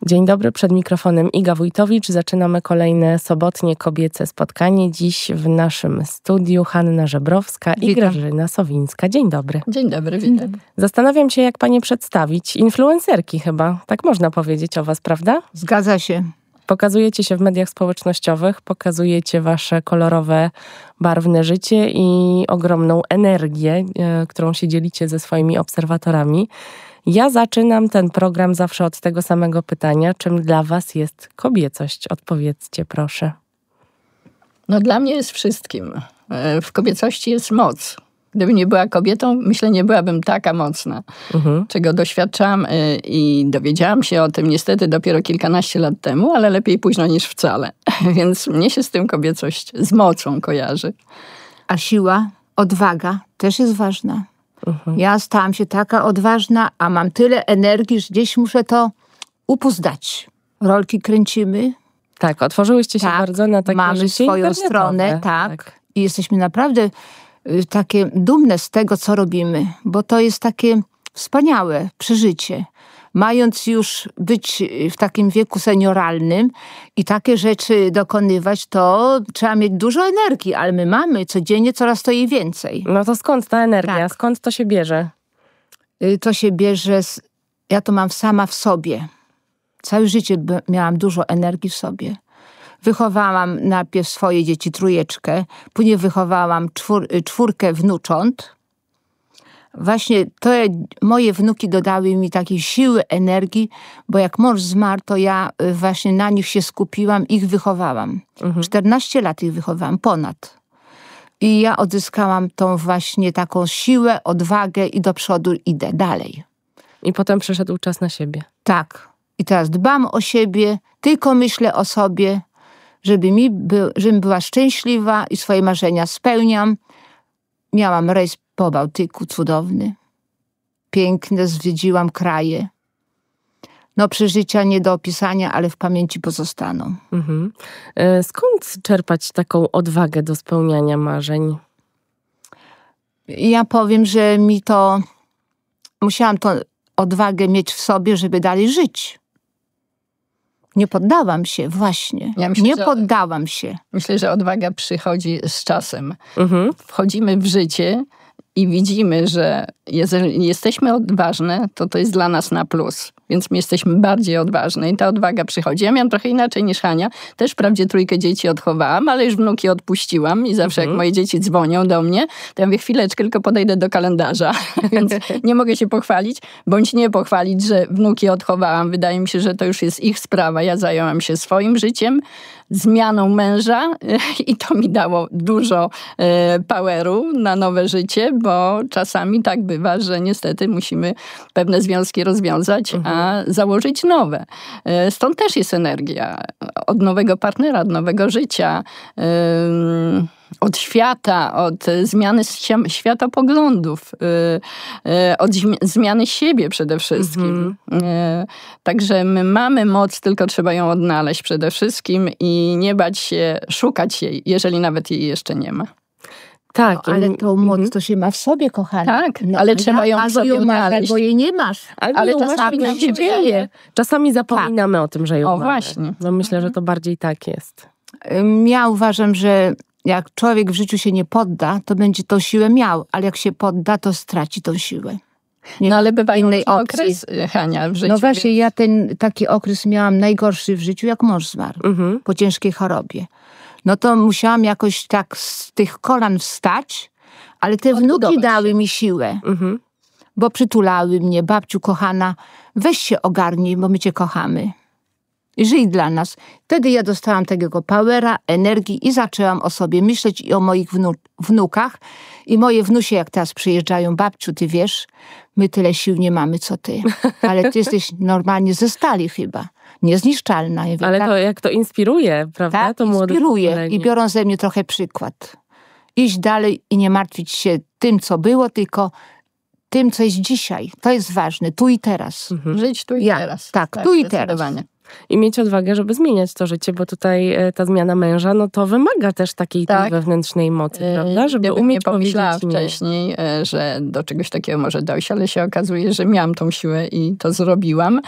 Dzień dobry, przed mikrofonem Iga Wójtowicz. Zaczynamy kolejne sobotnie kobiece spotkanie. Dziś w naszym studiu Hanna Żebrowska i Grażyna Sowińska. Dzień dobry. Dzień dobry, witam. Zastanawiam się, jak panie przedstawić. Influencerki chyba, tak można powiedzieć o was, prawda? Zgadza się. Pokazujecie się w mediach społecznościowych, pokazujecie wasze kolorowe, barwne życie i ogromną energię, którą się dzielicie ze swoimi obserwatorami. Ja zaczynam ten program zawsze od tego samego pytania. Czym dla was jest kobiecość? Odpowiedzcie, proszę. No dla mnie jest wszystkim. W kobiecości jest moc. Gdybym nie była kobietą, myślę, nie byłabym taka mocna. Czego doświadczam i dowiedziałam się o tym niestety dopiero kilkanaście lat temu, ale lepiej późno niż wcale. Więc mnie się z tym kobiecość, z mocą kojarzy. A siła, odwaga też jest ważna. Ja stałam się taka odważna, a mam tyle energii, że gdzieś muszę to upoznać. Rolki kręcimy. Tak, otworzyłyście się bardzo na takie mamy życie swoją stronę, tak. I jesteśmy naprawdę takie dumne z tego, co robimy, bo to jest takie wspaniałe przeżycie. Mając już być w takim wieku senioralnym i takie rzeczy dokonywać, to trzeba mieć dużo energii, ale my mamy codziennie coraz to jej więcej. No to skąd ta energia? Tak. Skąd to się bierze? To się bierze, ja to mam sama w sobie. Całe życie miałam dużo energii w sobie. Wychowałam najpierw swoje dzieci, trójeczkę, później wychowałam czwórkę wnucząt. Właśnie to moje wnuki dodały mi takiej siły, energii, bo jak mąż zmarł, to ja właśnie na nich się skupiłam, ich wychowałam. 14 lat ich wychowałam, ponad. I ja odzyskałam tą właśnie taką siłę, odwagę i do przodu idę dalej. I potem przyszedł czas na siebie. Tak. I teraz dbam o siebie, tylko myślę o sobie, żebym była szczęśliwa i swoje marzenia spełniam. Miałam rejs po Bałtyku, cudowny. Piękne, zwiedziłam kraje. No przeżycia nie do opisania, ale w pamięci pozostaną. Skąd czerpać taką odwagę do spełniania marzeń? Ja powiem, że musiałam tą odwagę mieć w sobie, żeby dalej żyć. Nie poddałam się, właśnie. Ja myślę, poddałam się. Myślę, że odwaga przychodzi z czasem. Wchodzimy w życie i widzimy, że jeżeli jesteśmy odważne, to jest dla nas na plus. Więc my jesteśmy bardziej odważne i ta odwaga przychodzi. Ja miałam trochę inaczej niż Hania. Też wprawdzie trójkę dzieci odchowałam, ale już wnuki odpuściłam i zawsze jak moje dzieci dzwonią do mnie, to ja mówię, chwileczkę, tylko podejdę do kalendarza. Więc nie mogę się pochwalić, bądź nie pochwalić, że wnuki odchowałam. Wydaje mi się, że to już jest ich sprawa. Ja zajęłam się swoim życiem, zmianą męża i to mi dało dużo poweru na nowe życie, bo czasami tak bywa, że niestety musimy pewne związki rozwiązać, a założyć nowe. Stąd też jest energia. Od nowego partnera, od nowego życia, od świata, od zmiany światopoglądów, od zmiany siebie przede wszystkim. Także my mamy moc, tylko trzeba ją odnaleźć przede wszystkim i nie bać się szukać jej, jeżeli nawet jej jeszcze nie ma. Tak. No, ale tą moc to się ma w sobie, kochani. Tak, ale trzeba ją w sobie odnaleźć. Bo jej nie masz. Ale czasami nam się dzieje. Czasami zapominamy o tym, że ją mamy. Właśnie. No myślę, że to bardziej tak jest. Ja uważam, że jak człowiek w życiu się nie podda, to będzie tą siłę miał, ale jak się podda, to straci tą siłę. No ale bywa inny okres, Hania, w życiu. No właśnie, ja taki okres miałam najgorszy w życiu, jak mąż zmarł. Po ciężkiej chorobie. No to musiałam jakoś tak z tych kolan wstać, ale te wnuki dały mi siłę. Bo przytulały mnie, babciu kochana, weź się ogarnij, bo my cię kochamy. I żyj dla nas. Wtedy ja dostałam takiego powera, energii i zaczęłam o sobie myśleć i o moich wnukach. I moje wnusie, jak teraz przyjeżdżają, babciu, ty wiesz, my tyle sił nie mamy, co ty. Ale ty jesteś normalnie ze stali chyba. Niezniszczalna. Ja wiem, ale to jak to inspiruje, prawda? Tak, to inspiruje i biorą ze mnie trochę przykład. Iść dalej i nie martwić się tym, co było, tylko tym, co jest dzisiaj. To jest ważne, tu i teraz. Żyć tu i teraz. Tak, tu i teraz. I mieć odwagę, żeby zmieniać to życie, bo tutaj ta zmiana męża, no to wymaga też takiej tej wewnętrznej mocy, prawda? Żeby umieć nie pomyślała wcześniej, że do czegoś takiego może dojść, ale się okazuje, że miałam tą siłę i to zrobiłam.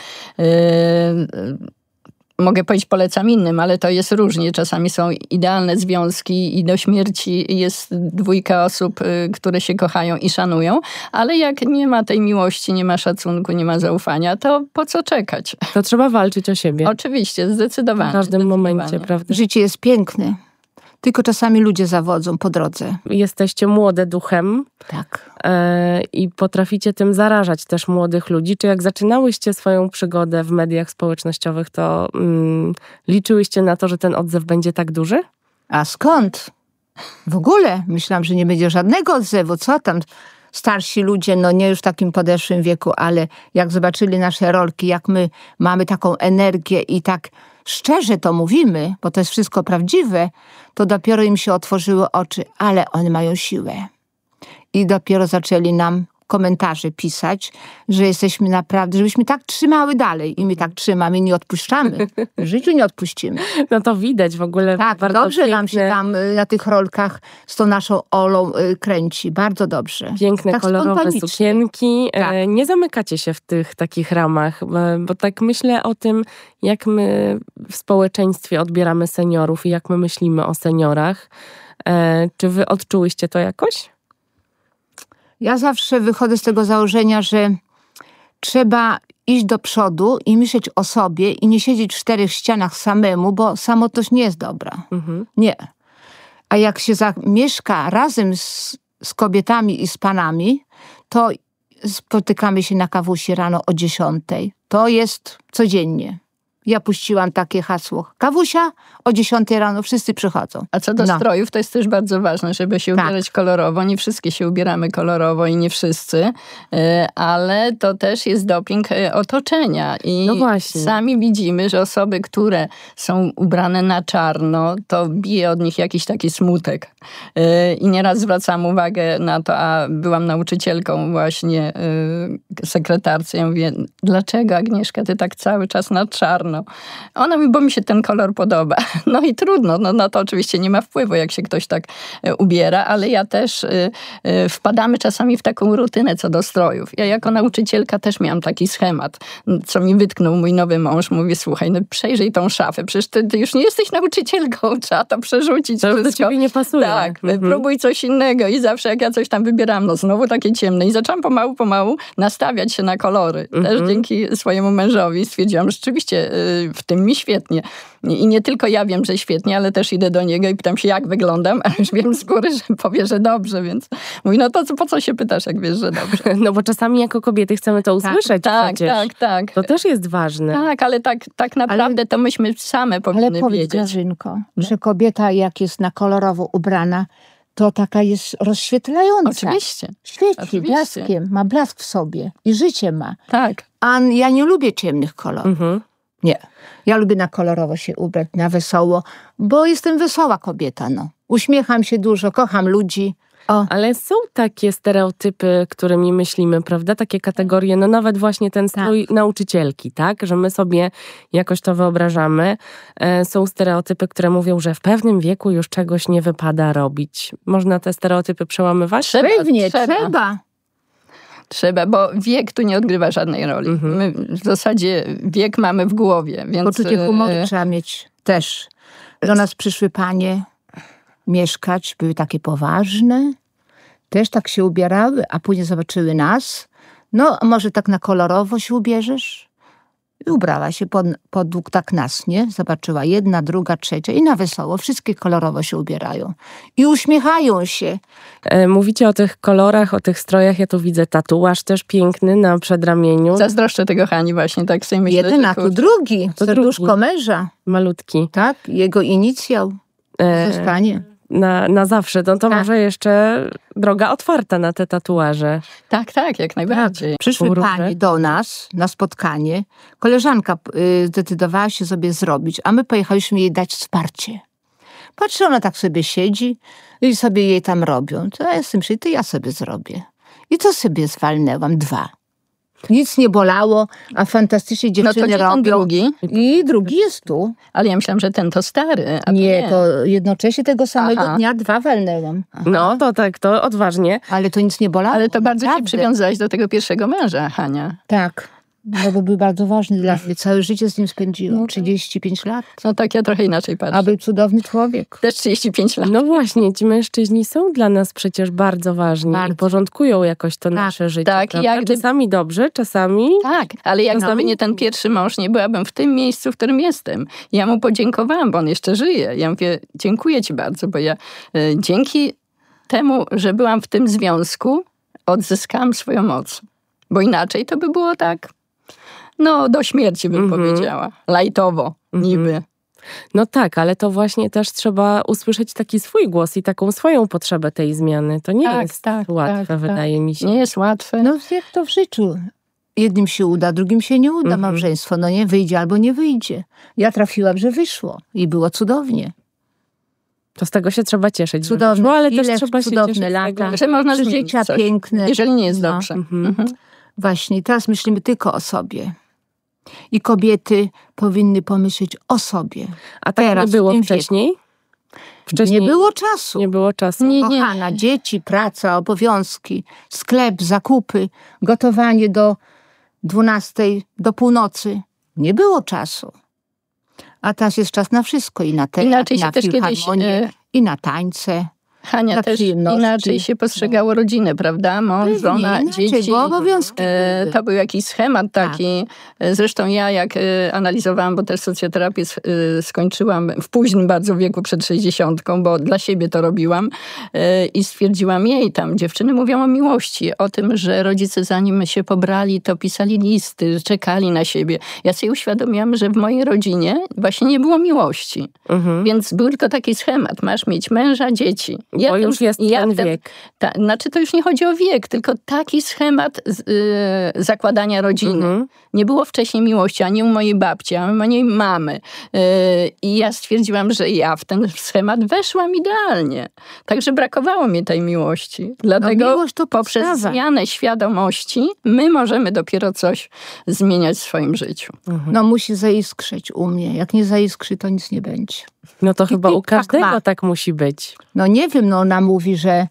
Mogę powiedzieć, polecam innym, ale to jest różnie. Czasami są idealne związki i do śmierci jest 2 osób, które się kochają i szanują, ale jak nie ma tej miłości, nie ma szacunku, nie ma zaufania, to po co czekać? To trzeba walczyć o siebie. Oczywiście, zdecydowanie. W każdym momencie, prawda? Życie jest piękne. Tylko czasami ludzie zawodzą po drodze. Jesteście młode duchem. Tak. I potraficie tym zarażać też młodych ludzi. Czy jak zaczynałyście swoją przygodę w mediach społecznościowych, to liczyłyście na to, że ten odzew będzie tak duży? A skąd? W ogóle myślałam, że nie będzie żadnego odzewu. Co tam? Starsi ludzie, no nie już w takim podeszłym wieku, ale jak zobaczyli nasze rolki, jak my mamy taką energię i tak szczerze to mówimy, bo to jest wszystko prawdziwe, to dopiero im się otworzyły oczy, ale one mają siłę. I dopiero zaczęli nam komentarze pisać, że jesteśmy naprawdę, żebyśmy tak trzymały dalej. I my tak trzymamy i nie odpuszczamy. W życiu nie odpuścimy. No to widać w ogóle. Tak, bardzo dobrze piękne, nam się tam na tych rolkach z tą naszą Olą kręci. Bardzo dobrze. Piękne, tak kolorowe sukienki. Tak. Nie zamykacie się w tych takich ramach, bo tak myślę o tym, jak my w społeczeństwie odbieramy seniorów i jak my myślimy o seniorach. Czy wy odczułyście to jakoś? Ja zawsze wychodzę z tego założenia, że trzeba iść do przodu i myśleć o sobie i nie siedzieć w 4 ścianach samemu, bo samotność nie jest dobra. Nie. A jak się mieszka razem z kobietami i z panami, to spotykamy się na kawusi rano o 10:00. To jest codziennie. Ja puściłam takie hasło. Kawusia o 10:00 rano, wszyscy przychodzą. A co do strojów, to jest też bardzo ważne, żeby się ubierać kolorowo. Nie wszystkie się ubieramy kolorowo i nie wszyscy, ale to też jest doping otoczenia. I sami widzimy, że osoby, które są ubrane na czarno, to bije od nich jakiś taki smutek. I nieraz zwracam uwagę na to, a byłam nauczycielką właśnie sekretarce. Ja mówię, dlaczego Agnieszka, ty tak cały czas na czarno? Ona mówi, bo mi się ten kolor podoba. No i trudno, no to oczywiście nie ma wpływu, jak się ktoś tak ubiera, ale ja też wpadamy czasami w taką rutynę co do strojów. Ja jako nauczycielka też miałam taki schemat, co mi wytknął mój nowy mąż. Mówi, słuchaj, no przejrzyj tą szafę, przecież ty już nie jesteś nauczycielką, trzeba to przerzucić. To do ciebie nie pasuje. Tak, próbuj coś innego i zawsze jak ja coś tam wybierałam, no znowu takie ciemne i zaczęłam pomału nastawiać się na kolory. Też dzięki swojemu mężowi stwierdziłam, że rzeczywiście w tym mi świetnie. I nie tylko ja wiem, że świetnie, ale też idę do niego i pytam się, jak wyglądam, a już wiem z góry, że powie, że dobrze, więc mówi, no to po co się pytasz, jak wiesz, że dobrze. No bo czasami jako kobiety chcemy to usłyszeć Tak. To też jest ważne. Tak, ale tak naprawdę to myśmy same powinny wiedzieć. Ale powiedz, Grażynko, że kobieta jak jest na kolorowo ubrana, to taka jest rozświetlająca. Oczywiście. Świeci blaskiem, ma blask w sobie i życie ma. Tak. A ja nie lubię ciemnych kolorów. Nie. Ja lubię na kolorowo się ubrać, na wesoło, bo jestem wesoła kobieta, no. Uśmiecham się dużo, kocham ludzi. Ale są takie stereotypy, którymi myślimy, prawda? Takie kategorie, no nawet właśnie ten strój nauczycielki, tak? Że my sobie jakoś to wyobrażamy. Są stereotypy, które mówią, że w pewnym wieku już czegoś nie wypada robić. Można te stereotypy przełamywać? Trzeba, bo wiek tu nie odgrywa żadnej roli. My w zasadzie wiek mamy w głowie. Więc poczucie humoru trzeba mieć też. Do nas przyszły panie mieszkać, były takie poważne, też tak się ubierały, a później zobaczyły nas. No, a może tak na kolorowo się ubierzesz? I ubrała się podług tak nas, nie? Zobaczyła jedna, druga, trzecia i na wesoło. Wszystkie kolorowo się ubierają. I uśmiechają się. Mówicie o tych kolorach, o tych strojach. Ja tu widzę tatuaż też piękny na przedramieniu. Zazdroszczę tego Hani właśnie, tak sobie myślę. Jeden, a tu drugi. Serduszko męża. Malutki. Tak, jego inicjał zostanie. Na zawsze. To może jeszcze droga otwarta na te tatuaże. Tak, jak najbardziej. Przyszły panie do nas na spotkanie. Koleżanka zdecydowała się sobie zrobić, a my pojechaliśmy jej dać wsparcie. Patrzę, ona tak sobie siedzi i sobie jej tam robią. To ja jestem to ja sobie zrobię. I to sobie zwalnęłam 2. Nic nie bolało, a fantastycznie dziewczyny robią. Ten drugi? I drugi jest tu. Ale ja myślałam, że ten to stary. A nie, to jednocześnie tego samego dnia 2 walnęłam. No, to tak, to odważnie. Ale to nic nie bolało. Ale to bardzo się przywiązałaś do tego pierwszego męża, Hania. Tak. No bo był bardzo ważny dla mnie. Całe życie z nim spędziłam. 35 lat. No tak, ja trochę inaczej patrzę. A był cudowny człowiek. Też 35 lat. No właśnie, ci mężczyźni są dla nas przecież bardzo ważni i porządkują jakoś to nasze życie. Tak, czasami dobrze, czasami... Tak, ale jak gdyby nie ten pierwszy mąż, nie byłabym w tym miejscu, w którym jestem. Ja mu podziękowałam, bo on jeszcze żyje. Ja mówię, dziękuję ci bardzo, bo ja dzięki temu, że byłam w tym związku, odzyskałam swoją moc. Bo inaczej to by było tak... No, do śmierci bym powiedziała. Lajtowo, niby. No tak, ale to właśnie też trzeba usłyszeć taki swój głos i taką swoją potrzebę tej zmiany. To nie jest łatwe, wydaje mi się. Nie jest łatwe. No jak to w życiu. Jednym się uda, drugim się nie uda małżeństwo. No nie, wyjdzie albo nie wyjdzie. Ja trafiłam, że wyszło i było cudownie. To z tego się trzeba cieszyć. Cudowne, ale też trzeba się cieszyć lata, że można życia coś, piękne. Jeżeli nie jest dobrze. Właśnie, teraz myślimy tylko o sobie. I kobiety powinny pomyśleć o sobie. A tak teraz, nie było wcześniej? Nie było czasu. Nie było czasu. Kochana, dzieci, praca, obowiązki, sklep, zakupy, gotowanie do 12, do północy. Nie było czasu. A teraz jest czas na wszystko. I na teatr, i na filharmonię, i na tańce. Hania, też inaczej się postrzegało rodzinę, prawda? Mąż, żona, dzieci. Bo obowiązki to był jakiś schemat taki. Tak. Zresztą ja jak analizowałam, bo też socjoterapię skończyłam w późnym bardzo wieku, przed 60, bo dla siebie to robiłam i stwierdziłam jej tam, dziewczyny mówią o miłości, o tym, że rodzice zanim się pobrali, to pisali listy, czekali na siebie. Ja sobie uświadomiłam, że w mojej rodzinie właśnie nie było miłości. Więc był tylko taki schemat. Masz mieć męża, dzieci. Bo już jest ten wiek. Znaczy to już nie chodzi o wiek, tylko taki schemat zakładania rodziny. Nie było wcześniej miłości ani u mojej babci, ani u mojej mamy. I ja stwierdziłam, że ja w ten schemat weszłam idealnie. Także brakowało mi tej miłości. Dlatego poprzez zmianę świadomości my możemy dopiero coś zmieniać w swoim życiu. No musi zaiskrzeć u mnie. Jak nie zaiskrzy, to nic nie będzie. No to chyba u każdego tak musi być. No nie wiem, no ona mówi, że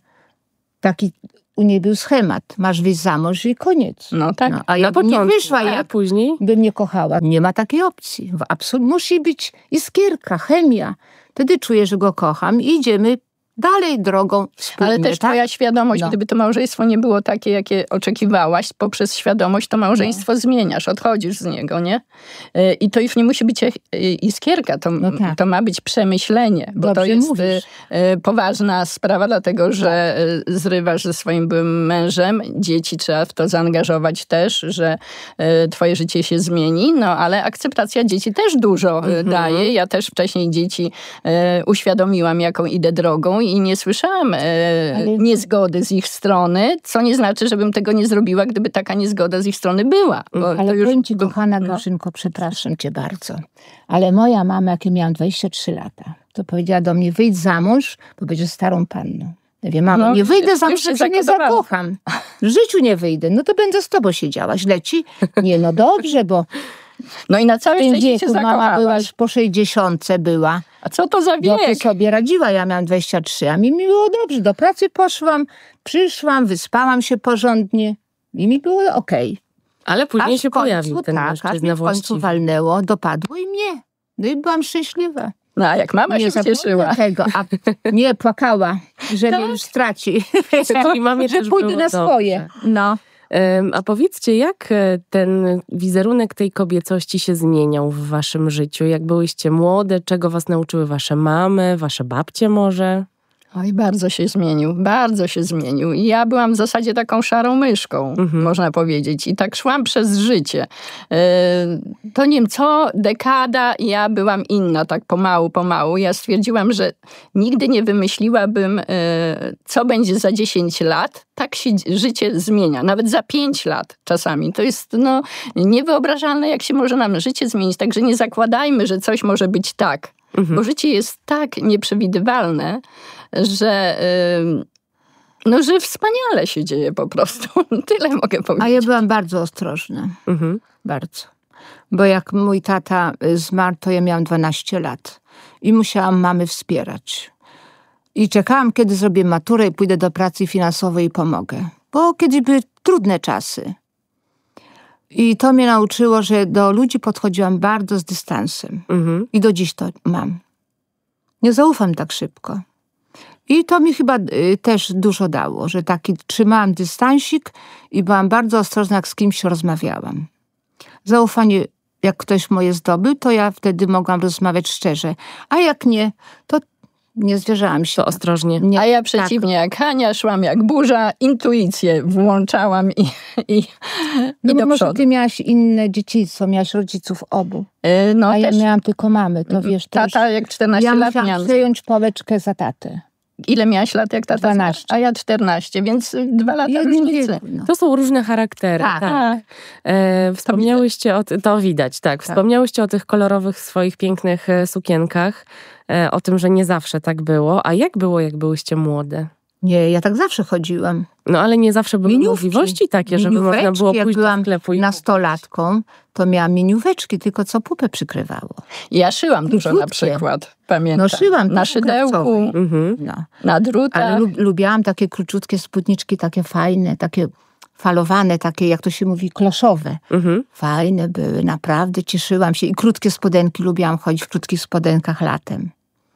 taki u niej był schemat. Masz wyjść za mąż i koniec. No tak. No, a ja bym nie wyszła, ja później bym nie kochała. Nie ma takiej opcji. Absolutnie musi być iskierka, chemia. Wtedy czuję, że go kocham i idziemy dalej drogą wspólnie. Ale też twoja świadomość, gdyby to małżeństwo nie było takie, jakie oczekiwałaś, poprzez świadomość to małżeństwo zmieniasz, odchodzisz z niego, nie? I to już nie musi być iskierka, to ma być przemyślenie, bo dobrze to jest mówisz. Poważna sprawa, dlatego że zrywasz ze swoim byłym mężem, dzieci trzeba w to zaangażować też, że twoje życie się zmieni, no ale akceptacja dzieci też dużo daje. Ja też wcześniej dzieci uświadomiłam, jaką idę drogą i nie słyszałam niezgody z ich strony, co nie znaczy, żebym tego nie zrobiła, gdyby taka niezgoda z ich strony była. Ale powiem ci, kochana Gorzynko, przepraszam cię bardzo, ale moja mama, jak ja miałam 23 lata, to powiedziała do mnie, wyjdź za mąż, bo będziesz starą panną. Ja wiem, mamo, nie wyjdę za mąż, się nie zakocham. W życiu nie wyjdę, no to będę z tobą siedziała. Źle ci? Nie, no dobrze, bo no i na całe szczęście się mama była już po 60 była. A co to za wiek? Dobrze sobie radziła, ja miałam 23, a mi było dobrze. Do pracy poszłam, przyszłam, wyspałam się porządnie i mi było okej. Ale później się pojawił ten mężczyzna w końcu walnęło, dopadło i mnie. No i byłam szczęśliwa. No a jak mama się cieszyła. Tego, a nie płakała, że mnie już straci. I mamie że pójdę na swoje. No. A powiedzcie, jak ten wizerunek tej kobiecości się zmieniał w waszym życiu? Jak byłyście młode? Czego was nauczyły wasze mamy, wasze babcie może? Oj, bardzo się zmienił, bardzo się zmienił. I ja byłam w zasadzie taką szarą myszką, można powiedzieć. I tak szłam przez życie. To nie wiem, co dekada ja byłam inna, tak pomału. Ja stwierdziłam, że nigdy nie wymyśliłabym, co będzie za 10 lat. Tak się życie zmienia, nawet za 5 lat czasami. To jest niewyobrażalne, jak się może nam życie zmienić. Także nie zakładajmy, że coś może być tak. Bo życie jest tak nieprzewidywalne, że No, że wspaniale się dzieje po prostu. Tyle mogę powiedzieć. A ja byłam bardzo ostrożna. Bardzo. Bo jak mój tata zmarł, to ja miałam 12 lat. I musiałam mamy wspierać. I czekałam, kiedy zrobię maturę i pójdę do pracy finansowej i pomogę. Bo kiedyś były trudne czasy. I to mnie nauczyło, że do ludzi podchodziłam bardzo z dystansem. I do dziś to mam. Nie zaufam tak szybko. I to mi chyba też dużo dało, że taki trzymałam dystansik i byłam bardzo ostrożna, jak z kimś rozmawiałam. Zaufanie, jak ktoś moje zdobył, to ja wtedy mogłam rozmawiać szczerze. A jak nie, to nie zwierzałam się. To ostrożnie. A ja przeciwnie, jak Hania, szłam jak burza, intuicję włączałam i no do może przodu. ty miałaś inne dzieciństwo, miałaś rodziców obu. No, a ja też miałam tylko mamy, to wiesz. tata jak 14 ja lat musiałam miałam. przejąć pałeczkę za tatę. Ile miałaś lat jak tata? 12. A ja 14, więc 2 lata różnicy. No. To są różne charaktery. Tak. Wspomniałyście to widać, tak. Wspomniałyście o tych kolorowych swoich pięknych sukienkach, o tym, że nie zawsze tak było. A jak było, jak byłyście młode? Nie, ja tak zawsze chodziłam. No ale nie zawsze były możliwości takie, żeby można było jak pójść do byłam sklepu i nastolatką, to miałam minióweczki, tylko co pupę przykrywało. Ja szyłam dużo na Krótkie. przykład, pamiętam. No szyłam. Na szydełku, No. na drutach. Ale lubiłam takie króciutkie spódniczki, takie fajne, takie falowane, takie, jak to się mówi, kloszowe. Fajne były, naprawdę cieszyłam się. I krótkie spodenki, lubiłam chodzić w krótkich spodenkach latem.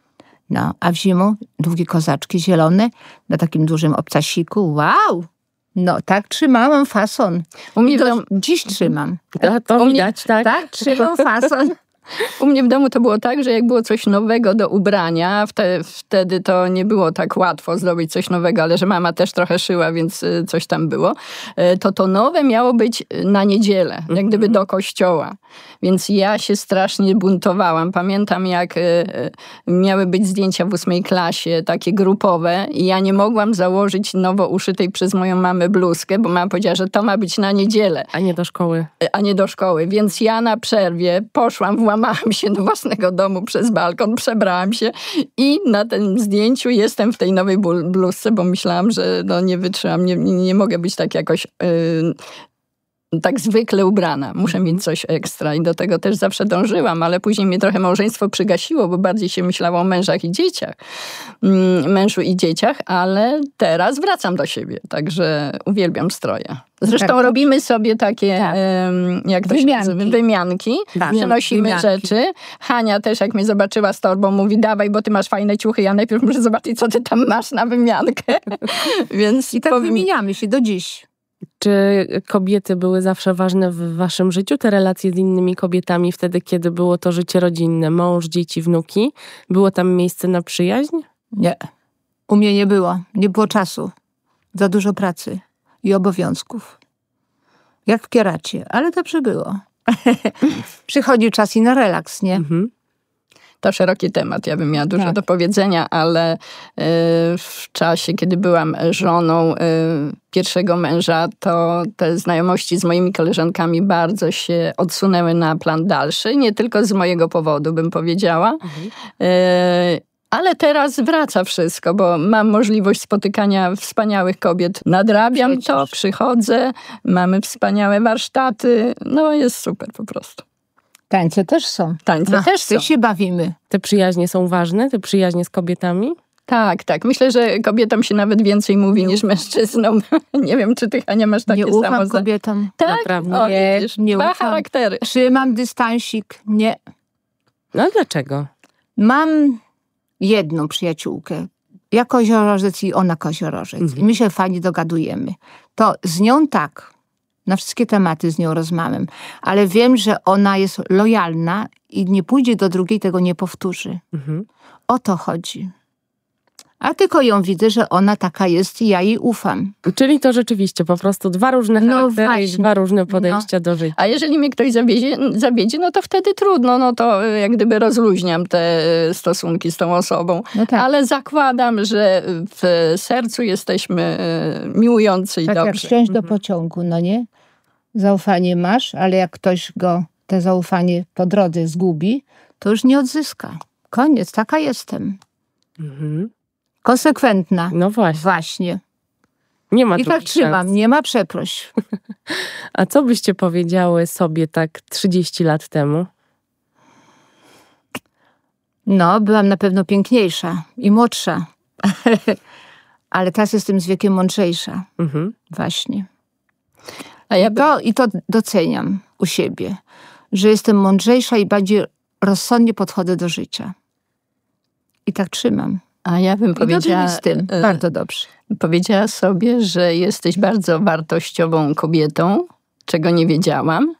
No, a w zimą długie kozaczki zielone na takim dużym obcasiku. Wow! No, tak trzymałam fason. U mnie Dziś trzymam. to widać, tak? Tak, trzymam fason. U mnie w domu to było tak, że jak było coś nowego do ubrania, wtedy to nie było tak łatwo zdobyć coś nowego, ale że mama też trochę szyła, więc coś tam było, to nowe miało być na niedzielę, jak gdyby do kościoła. Więc ja się strasznie buntowałam. Pamiętam, jak miały być zdjęcia w 8 klasie, takie grupowe i ja nie mogłam założyć nowo uszytej przez moją mamę bluzkę, bo mama powiedziała, że to ma być na niedzielę. A nie do szkoły. A nie do szkoły. Więc ja na przerwie poszłam, włamałam się do własnego domu przez balkon, przebrałam się i na tym zdjęciu jestem w tej nowej bluzce, bo myślałam, że no nie wytrzymam, nie mogę być tak jakoś tak zwykle ubrana. Muszę mieć coś ekstra i do tego też zawsze dążyłam, ale później mnie trochę małżeństwo przygasiło, bo bardziej się myślało o mężach i dzieciach. Mężu i dzieciach, ale teraz wracam do siebie, także uwielbiam stroje. Zresztą tak. robimy sobie takie, jak to się nazywa, wymianki. Przenosimy rzeczy. Hania też, jak mnie zobaczyła z torbą, mówi, dawaj, bo ty masz fajne ciuchy, ja najpierw muszę zobaczyć, co ty tam masz na wymiankę. Więc i tak wymieniamy się do dziś. Czy kobiety były zawsze ważne w waszym życiu? Te relacje z innymi kobietami wtedy, kiedy było to życie rodzinne, mąż, dzieci, wnuki? Było tam miejsce na przyjaźń? Nie. U mnie nie było. Nie było czasu. Za dużo pracy i obowiązków. Jak w Kieracie, ale dobrze było. Przychodzi czas i na relaks, nie? To szeroki temat, ja bym miała dużo do powiedzenia, ale w czasie, kiedy byłam żoną pierwszego męża, to te znajomości z moimi koleżankami bardzo się odsunęły na plan dalszy. Nie tylko z mojego powodu, bym powiedziała. Ale teraz wraca wszystko, bo mam możliwość spotykania wspaniałych kobiet. Nadrabiam to, przychodzę, mamy wspaniałe warsztaty. No jest super po prostu. Tańce też są. Tańce też są. się bawimy. Te przyjaźnie są ważne? Te przyjaźnie z kobietami? Tak, tak. Myślę, że kobietom się nawet więcej mówi niż mężczyznom. Nie wiem, czy ty, Hania, masz takie samo... Nie ufam kobietom. Tak? Naprawdę. O, Nie dwa ufam. charaktery. Trzymam dystansik. Nie. No a dlaczego? Mam jedną przyjaciółkę. Ja koziorożec i ona koziorożec. I my się fajnie dogadujemy. To z nią tak. Na wszystkie tematy z nią rozmawiam. Ale wiem, że ona jest lojalna i nie pójdzie do drugiej, tego nie powtórzy. O to chodzi. A tylko ją widzę, że ona taka jest i ja jej ufam. Czyli to rzeczywiście po prostu dwa różne charaktery i dwa różne podejścia do życia. A jeżeli mnie ktoś zawiedzie, no to wtedy trudno, no to jak gdyby rozluźniam te stosunki z tą osobą. No tak. Ale zakładam, że w sercu jesteśmy miłujący i tak dobrzy. Jak wsiąść do pociągu, no nie? Zaufanie masz, ale jak ktoś te zaufanie po drodze zgubi, to już nie odzyska. Koniec, taka jestem. Konsekwentna. No właśnie. Właśnie. Nie ma I tak trzymam, nie ma przeproś. A co byście powiedziały sobie tak 30 lat temu? No, byłam na pewno piękniejsza i młodsza. Ale teraz jestem z wiekiem mądrzejsza. Właśnie. I to doceniam u siebie, że jestem mądrzejsza i bardziej rozsądnie podchodzę do życia. I tak trzymam. A ja bym powiedziała... z tym. Bardzo dobrze. Powiedziała sobie, że jesteś bardzo wartościową kobietą, czego nie wiedziałam.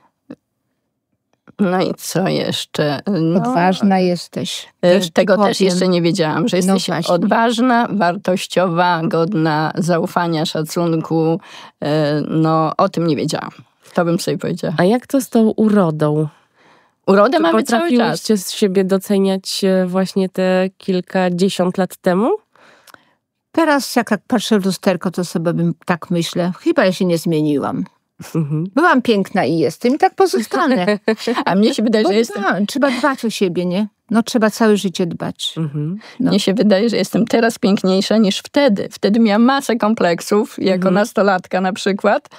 No i co jeszcze? Odważna jesteś. Tego też jeszcze nie wiedziałam, że jesteś odważna, wartościowa, godna zaufania, szacunku. No, o tym nie wiedziałam. To bym sobie powiedziała. A jak to z tą urodą? Urodę mamy cały czas. Potrafiłyście z siebie doceniać właśnie te kilkadziesiąt lat temu? Teraz jak patrzę w lusterko, to sobie tak myślę. Chyba ja się nie zmieniłam. Byłam piękna i jestem i tak pozostanę. A mnie się wydaje, że jestem... Trzeba dbać o siebie, nie? No trzeba całe życie dbać. No. Mnie się wydaje, że jestem teraz piękniejsza niż wtedy. Wtedy miałam masę kompleksów, jako nastolatka na przykład.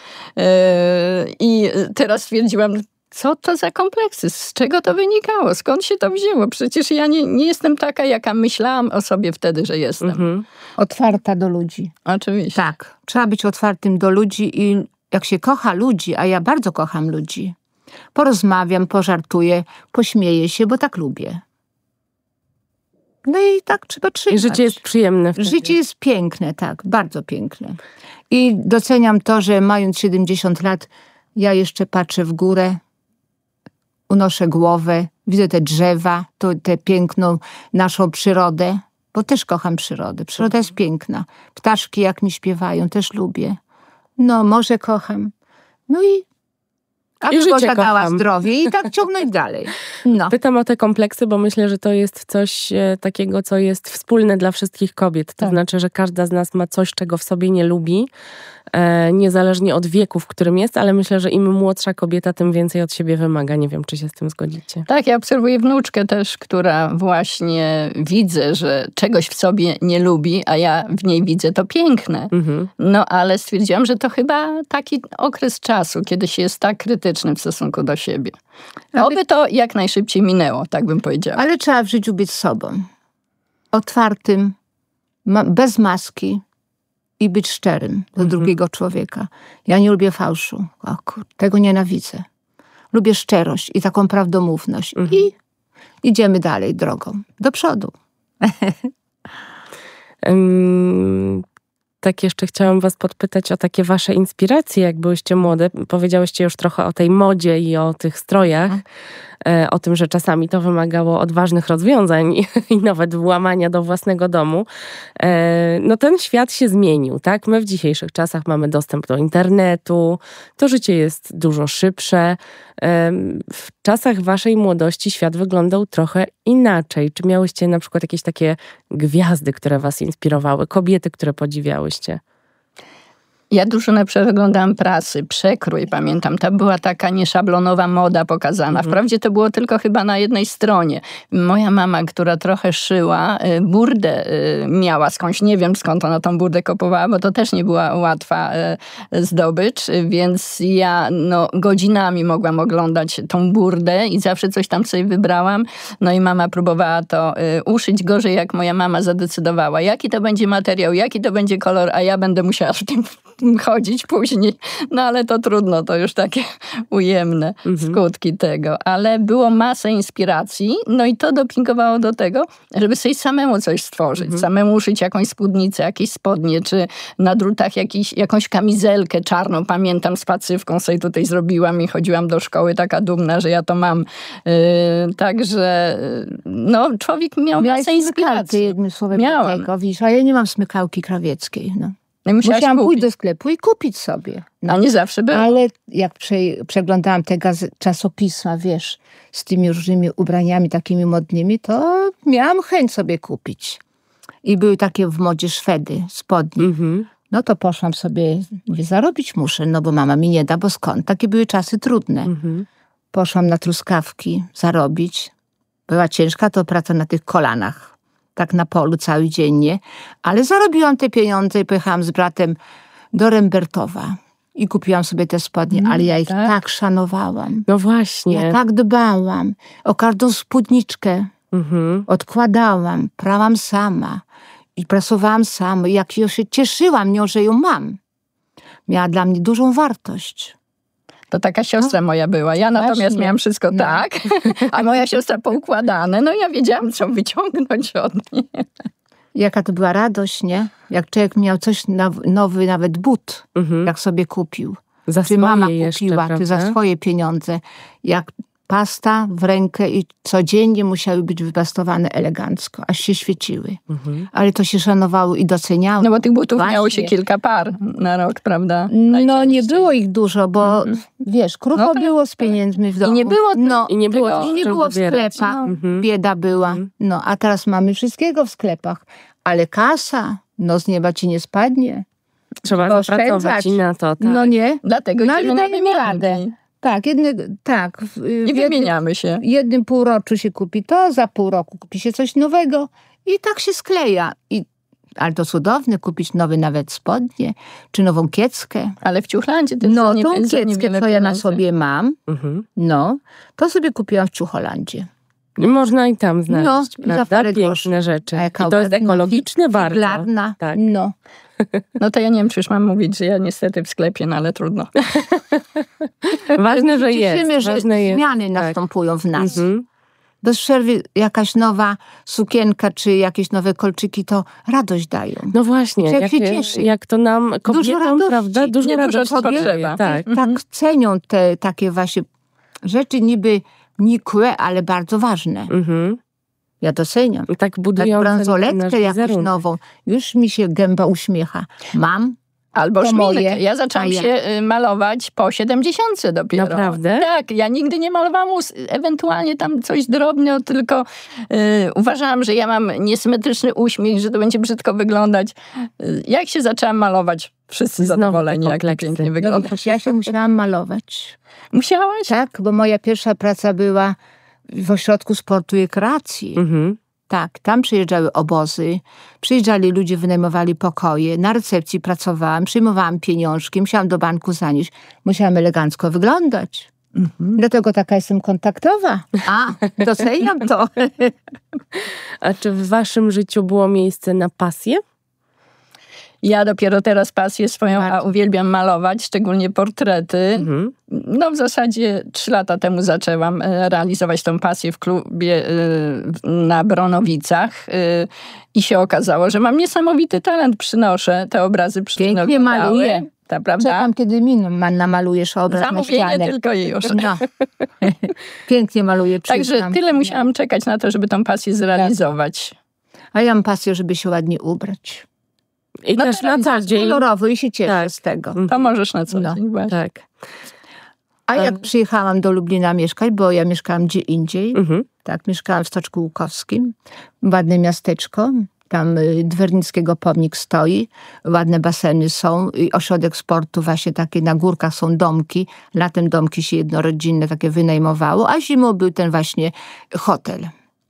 I teraz stwierdziłam, co to za kompleksy? Z czego to wynikało? Skąd się to wzięło? Przecież ja nie jestem taka, jaka myślałam o sobie wtedy, że jestem. Otwarta do ludzi. Oczywiście. Tak. Trzeba być otwartym do ludzi i jak się kocha ludzi, a ja bardzo kocham ludzi, porozmawiam, pożartuję, pośmieję się, bo tak lubię. No i tak trzeba trzymać. I życie jest przyjemne wtedy. Życie jest piękne, tak, bardzo piękne. I doceniam to, że mając 70 lat, ja jeszcze patrzę w górę, unoszę głowę, widzę te drzewa, tę piękną naszą przyrodę, bo też kocham przyrodę. Przyroda jest piękna. Ptaszki jak mi śpiewają, też lubię. No, morze kocham. No i Boża dała zdrowie i tak ciągnąć dalej. No. Pytam o te kompleksy, bo myślę, że to jest coś takiego, co jest wspólne dla wszystkich kobiet. To znaczy, że każda z nas ma coś, czego w sobie nie lubi, niezależnie od wieku, w którym jest, ale myślę, że im młodsza kobieta, tym więcej od siebie wymaga. Nie wiem, czy się z tym zgodzicie. Tak, ja obserwuję wnuczkę też, która właśnie widzę, że czegoś w sobie nie lubi, a ja w niej widzę to piękne. No, ale stwierdziłam, że to chyba taki okres czasu, kiedy się jest tak krytycznym w stosunku do siebie. Oby to jak najszybciej minęło, tak bym powiedziała. Ale trzeba w życiu być sobą. Otwartym, bez maski i być szczerym do drugiego człowieka. Ja nie lubię fałszu. Tego nienawidzę. Lubię szczerość i taką prawdomówność. I idziemy dalej drogą. Do przodu. Tak, jeszcze chciałam was podpytać o takie wasze inspiracje, jak byłyście młode. Powiedziałyście już trochę o tej modzie i o tych strojach, o tym, że czasami to wymagało odważnych rozwiązań i nawet włamania do własnego domu. No ten świat się zmienił, tak? My w dzisiejszych czasach mamy dostęp do internetu, to życie jest dużo szybsze. W czasach waszej młodości świat wyglądał trochę inaczej. Czy miałyście na przykład jakieś takie gwiazdy, które was inspirowały, kobiety, które podziwiałyście? Ja dużo na przykład oglądałam prasy, przekrój, pamiętam. To była taka nieszablonowa moda pokazana. Wprawdzie to było tylko chyba na jednej stronie. Moja mama, która trochę szyła, burdę miała skądś. Nie wiem, skąd ona tą burdę kupowała, bo to też nie była łatwa zdobycz, więc ja godzinami mogłam oglądać tą burdę i zawsze coś tam sobie wybrałam. No i mama próbowała to uszyć gorzej, jak moja mama zadecydowała. Jaki to będzie materiał, jaki to będzie kolor, a ja będę musiała w tym chodzić później. No ale to trudno, to już takie ujemne skutki tego. Ale było masę inspiracji, no i to dopingowało do tego, żeby sobie samemu coś stworzyć. Samemu uszyć jakąś spódnicę, jakieś spodnie, czy na drutach jakąś kamizelkę czarną. Pamiętam, z pacywką sobie tutaj zrobiłam i chodziłam do szkoły taka dumna, że ja to mam. Także człowiek miał masę inspiracji. Jednym słowem takiego, widzisz, a ja nie mam smykałki krawieckiej, no. Musiałam pójść do sklepu i kupić sobie. No. A nie zawsze było. Ale jak przeglądałam te czasopisma, wiesz, z tymi różnymi ubraniami takimi modnymi, to miałam chęć sobie kupić. I były takie w modzie Szwedy, spodnie. No to poszłam sobie, mówię, zarobić muszę, no bo mama mi nie da, bo skąd? Takie były czasy trudne. Poszłam na truskawki zarobić. Była ciężka to praca na tych kolanach. tak na polu cały dziennie, ale zarobiłam te pieniądze i pojechałam z bratem do Rembertowa i kupiłam sobie te spodnie, ale ja ich tak szanowałam. No właśnie. Ja tak dbałam o każdą spódniczkę. Odkładałam, prałam sama i prasowałam sama. Jak się cieszyłam nią, że ją mam. Miała dla mnie dużą wartość. To taka siostra moja była. Ja natomiast miałam wszystko tak, a moja siostra poukładane. No ja wiedziałam, co wyciągnąć od niej. Jaka to była radość, nie? Jak człowiek miał coś nowy, nawet but, jak sobie kupił. Za czy mama jeszcze, kupiła, prawda? czy za swoje pieniądze. Jak pasta w rękę i codziennie musiały być wypastowane elegancko, aż się świeciły. Ale to się szanowało i doceniało. No bo tych butów miało się kilka par na rok, prawda? No nie było ich dużo, bo wiesz, krucho było z pieniędzmi w domu. I nie było, I nie było w sklepach. Bieda była. No, a teraz mamy wszystkiego w sklepach. Ale kasa, z nieba ci nie spadnie. Trzeba zapracować i na to. Tak. No nie. Dlatego idziemy na wymianę. Tak, I wymieniamy się. W jednym półroczu się kupi to, za pół roku kupi się coś nowego i tak się skleja. Ale to cudowne, kupić nowe nawet spodnie, czy nową kieckę. Ale w Ciuchlandzie też tą kieckę, co ja na sobie mam, to sobie kupiłam w Ciucholandzie. Można i tam znaleźć, prawda? Piękne rzeczy. I to jest ekologiczne bardzo. Figlarna. Tak. No to ja nie wiem, czy już mam mówić, że ja niestety w sklepie, no ale trudno. Ważne, że jest. Cieszymy, że zmiany następują w nas. Bez przerwy jakaś nowa sukienka, czy jakieś nowe kolczyki, to radość dają. No właśnie, jak to nam kobietom, prawda? Dużo radości potrzeba. Tak cenią te takie właśnie rzeczy niby nikłe, ale bardzo ważne. Ja doceniam. Tak budują bransoletkę jakąś nową. Już mi się gęba uśmiecha. Mam. Albo szminkę. Ja zaczęłam się malować po 70 dopiero. Naprawdę? Tak, ja nigdy nie malowałam ewentualnie tam coś drobnego, tylko uważałam, że ja mam niesymetryczny uśmiech, że to będzie brzydko wyglądać. Jak się zaczęłam malować, wszyscy zadowoleni, jak pięknie wygląda. Ja się musiałam malować. Musiałaś? Tak, bo moja pierwsza praca była w Ośrodku Sportu i Rekreacji. Tak, tam przyjeżdżały obozy, przyjeżdżali ludzie, wynajmowali pokoje, na recepcji pracowałam, przyjmowałam pieniążki, musiałam do banku zanieść, musiałam elegancko wyglądać. Dlatego taka jestem kontaktowa. Doceniam to. A czy w waszym życiu było miejsce na pasję? Ja dopiero teraz pasję swoją, a uwielbiam malować, szczególnie portrety. No w zasadzie 3 lata temu zaczęłam realizować tą pasję w klubie na Bronowicach i się okazało, że mam niesamowity talent, przynoszę te obrazy. Pięknie maluję. Prawda? Czekam, kiedy mi namalujesz obraz na ścianę. Zamówienie tylko i już. No. Pięknie maluję. Także tyle musiałam czekać na to, żeby tą pasję zrealizować. A ja mam pasję, żeby się ładnie ubrać. I też na co dzień. Kolorowo i się cieszę z tego. To możesz na co dzień właśnie. Tak. A jak przyjechałam do Lublina mieszkać, bo ja mieszkałam gdzie indziej, tak, mieszkałam w Stoczku Łukowskim, ładne miasteczko, tam Dwernickiego pomnik stoi, ładne baseny są i ośrodek sportu właśnie takie na górkach są domki, latem domki się jednorodzinne takie wynajmowało, a zimą był ten właśnie hotel.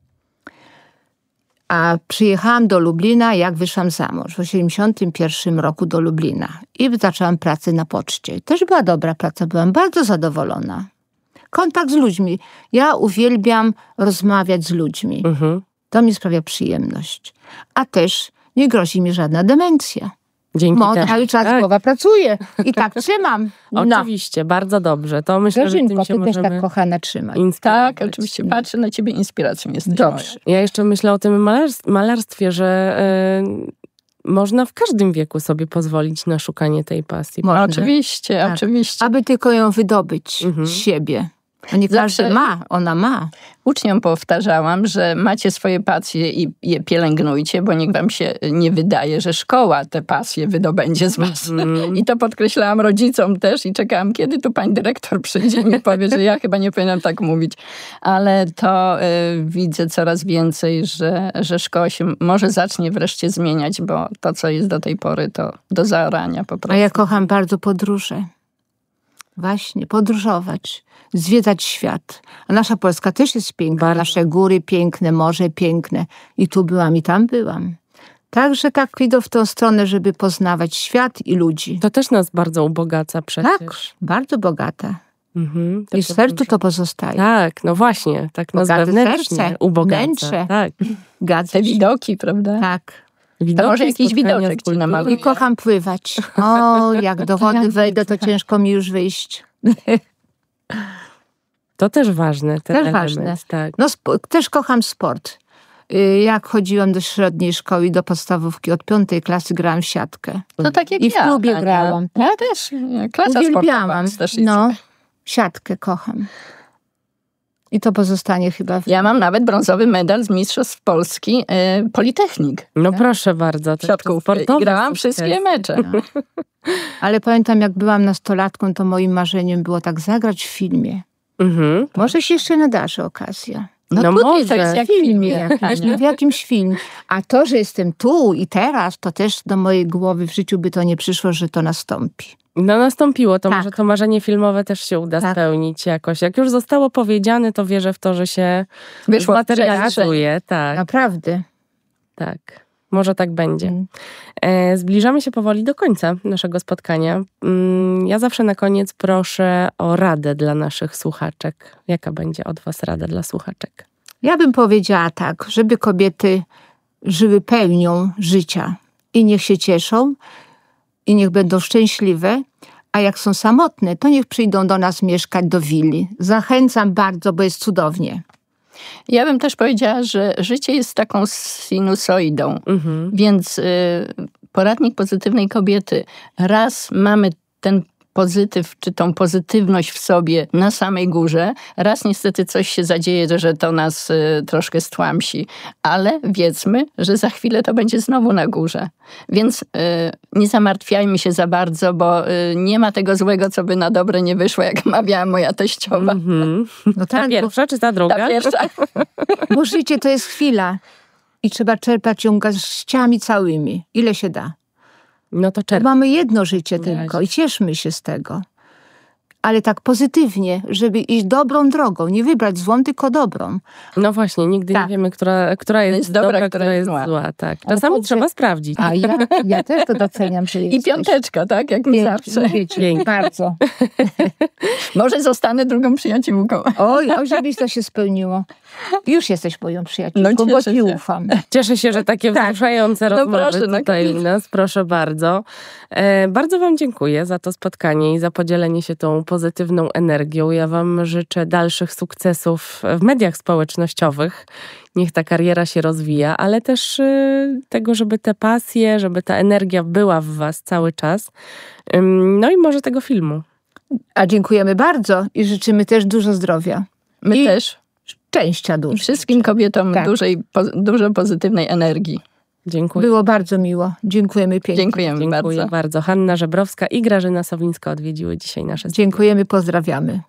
A przyjechałam do Lublina, jak wyszłam za mąż. W 1981 roku do Lublina. I zaczęłam pracę na poczcie. Też była dobra praca, byłam bardzo zadowolona. Kontakt z ludźmi. Ja uwielbiam rozmawiać z ludźmi. To mi sprawia przyjemność. A też nie grozi mi żadna demencja. Dzięki temu. Cały czas głowa pracuje. I tak trzymam. Oczywiście, bardzo dobrze. To myślę, że tym się ty możemy też tak kochana trzymać. Tak, oczywiście. Patrzę na ciebie, inspiracją jesteś. Dobrze. Ja jeszcze myślę o tym malarstwie, że można w każdym wieku sobie pozwolić na szukanie tej pasji. Oczywiście, tak. Oczywiście. Aby tylko ją wydobyć z siebie. A nie każdy ma, ona ma. Uczniom powtarzałam, że macie swoje pasje i je pielęgnujcie, bo niech wam się nie wydaje, że szkoła te pasje wydobędzie z was. I to podkreślałam rodzicom też i czekałam, kiedy tu pani dyrektor przyjdzie i mi powie, że ja chyba nie powinnam tak mówić. Ale to widzę coraz więcej, że szkoła się może zacznie wreszcie zmieniać, bo to, co jest do tej pory, to do zaorania po prostu. A ja kocham bardzo podróże. Właśnie, podróżować, zwiedzać świat. A nasza Polska też jest piękna. Bardzo. Nasze góry piękne, morze piękne. I tu byłam, i tam byłam. Także tak idę w tą stronę, żeby poznawać świat i ludzi. To też nas bardzo ubogaca przecież. Tak, bardzo bogata. To I w sercu to pozostaje. Tak, no właśnie, tak nas Bogate wewnętrznie serce, ubogaca. wnętrze. Tak. Te widoki, prawda? Tak. Widoki, może jakiś spotkania widoczek z kulturą. ci namaluje. I kocham pływać. O, jak do wody wejdę, to ciężko mi już wyjść. To też ważne. Ten Też element, ważne. Tak. No, też kocham sport. Jak chodziłam do średniej szkoły i do podstawówki, od 5. klasy grałam w siatkę. To tak jak I w ja. klubie Ania. grałam. Ja też. Klasa sportowa. Uwielbiałam. Też jest. No, siatkę kocham. I to pozostanie chyba w... Ja mam nawet brązowy medal z Mistrzostw Polski Politechnik. No proszę bardzo. To Siatkówkę. sportowy I grałam sukces. wszystkie mecze. Ale pamiętam, jak byłam nastolatką, to moim marzeniem było tak zagrać w filmie. Może się jeszcze nadarzy okazja. No tutaj może. to jest jak W filmie, Ania. w jakimś filmie. A to, że jestem tu i teraz, to też do mojej głowy w życiu by to nie przyszło, że to nastąpi. No nastąpiło to, Tak. może to marzenie filmowe też się uda Tak. spełnić jakoś. Jak już zostało powiedziane, to wierzę w to, że się Wyszło zmaterializuje. Tak, Naprawdę. tak. Może tak będzie. Zbliżamy się powoli do końca naszego spotkania. Ja zawsze na koniec proszę o radę dla naszych słuchaczek. Jaka będzie od was rada dla słuchaczek? Ja bym powiedziała tak, żeby kobiety żyły pełnią życia i niech się cieszą i niech będą szczęśliwe, a jak są samotne, to niech przyjdą do nas mieszkać do willi. Zachęcam bardzo, bo jest cudownie. Ja bym też powiedziała, że życie jest taką sinusoidą, więc poradnik pozytywnej kobiety. Raz mamy ten pozytyw, czy tą pozytywność w sobie na samej górze, raz niestety coś się zadzieje, że to nas troszkę stłamsi, ale wiedzmy, że za chwilę to będzie znowu na górze. Więc nie zamartwiajmy się za bardzo, bo nie ma tego złego, co by na dobre nie wyszło, jak mawiała moja teściowa. No Ta pierwsza czy ta druga? Ta pierwsza. Bo życie to jest chwila i trzeba czerpać ją garściami całymi, ile się da. No to czerp. Mamy jedno życie tylko i cieszmy się z tego. Ale tak pozytywnie, żeby iść dobrą drogą, nie wybrać złą, tylko dobrą. No właśnie, nigdy Tak. nie wiemy, która jest dobra, która jest zła. Tak. Czasami Ale trzeba sprawdzić. A ja też to doceniam, że I piąteczka, tak? Jak mi zawsze. Pięknie. Bardzo. Może zostanę drugą przyjaciółką. Oj, żebyś to się spełniło. Już jesteś moją przyjaciółką, No, bo cieszę ci się. ufam. Cieszę się, że takie wzruszające rozmowy proszę, tutaj u nas. Proszę bardzo. Bardzo wam dziękuję za to spotkanie i za podzielenie się tą pozytywną energią. Ja wam życzę dalszych sukcesów w mediach społecznościowych. Niech ta kariera się rozwija, ale też tego, żeby te pasje, żeby ta energia była w was cały czas. No i może tego filmu. A dziękujemy bardzo i życzymy też dużo zdrowia. My I też. Szczęścia I dużo. wszystkim kobietom Tak. dużo pozytywnej energii. Dziękuję. Było bardzo miło. Dziękujemy pięknie. Dziękujemy Dziękuję bardzo. Hanna Żebrowska i Grażyna Sowińska odwiedziły dzisiaj nasze studio. Dziękujemy, pozdrawiamy.